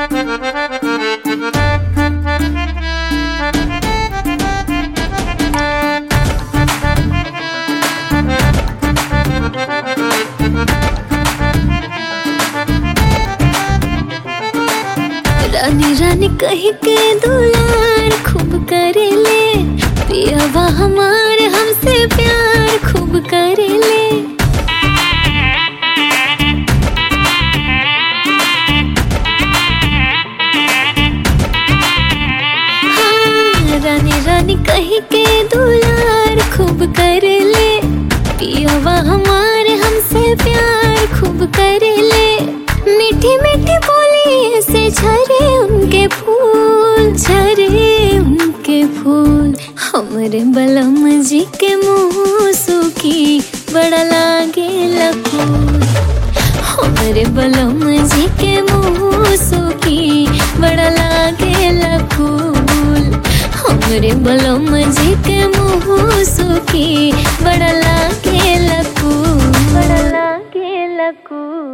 रानी रानी कह के दुलार खूब करेले, पियावा हमारे हमसे प्यार खूब करेले। हाँ, रानी रानी कह के दुलार खूब करेले, पियावा हमारे हमसे प्यार खूब करेले। मीठी मीठी बोली से झरे उनके फूल, झरे उनके फूल। हमरे बलम जी के मुँह सूखी बड़ा लागे लकूल, हमरे बलम जी के मुँह सूखी बड़ा लागे लकूल। हमरे बलम जी के मुँह सूखी बड़ा लागे लकूल, बड़ा लागे लकूल।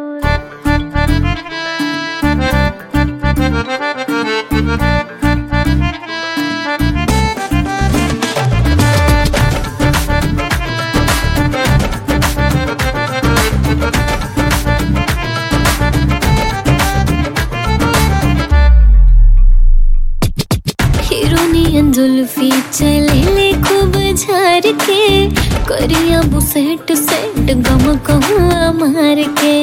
हिरोनियन जुल्फी चले खूब झार के, करिया बुसेट सेट गम कहूँ मार के।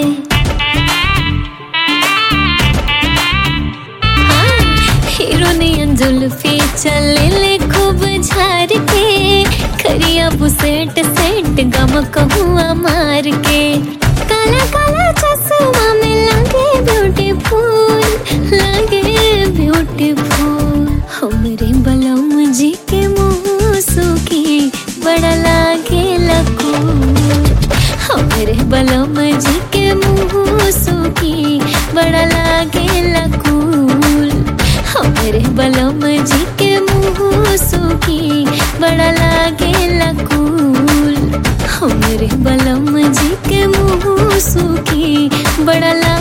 हिरोनियन जुल्फी चले खूब झार के, करिया बुसेट सेट गम कहूँ मार के। काला काला चश्मा में लगे ब्यूटीफुल, लगे ब्यूटीफुल। हमरे बलम जी के मुँह सूखी बड़ा लागे लकूल, हमरे बलम जी के मुँह सूखी बड़ा लागे लकूल। हमरे बलम जी के मुँह सूखी बड़ा लागे लकूल, हमरे बलम जी के मुँह सूखी बड़ा